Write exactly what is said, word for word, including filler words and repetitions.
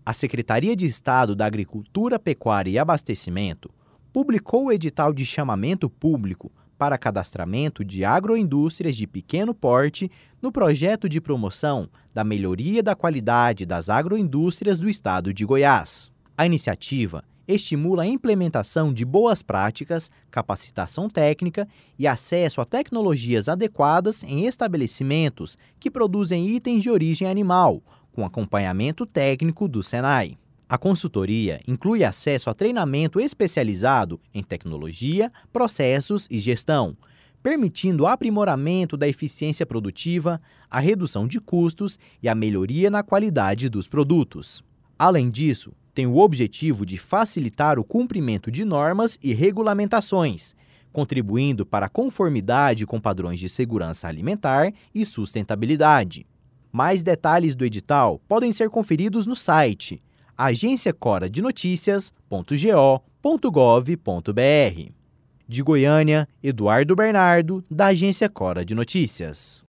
A Secretaria de Estado da Agricultura, Pecuária e Abastecimento publicou o edital de chamamento público para cadastramento de agroindústrias de pequeno porte no projeto de promoção da melhoria da qualidade das agroindústrias do estado de Goiás. A iniciativa estimula a implementação de boas práticas, capacitação técnica e acesso a tecnologias adequadas em estabelecimentos que produzem itens de origem animal, com acompanhamento técnico do Senai. A consultoria inclui acesso a treinamento especializado em tecnologia, processos e gestão, permitindo o aprimoramento da eficiência produtiva, a redução de custos e a melhoria na qualidade dos produtos. Além disso, tem o objetivo de facilitar o cumprimento de normas e regulamentações, contribuindo para a conformidade com padrões de segurança alimentar e sustentabilidade. Mais detalhes do edital podem ser conferidos no site agência cora de notícias ponto go ponto gov ponto br. De Goiânia, Eduardo Bernardo, da Agência Cora de Notícias.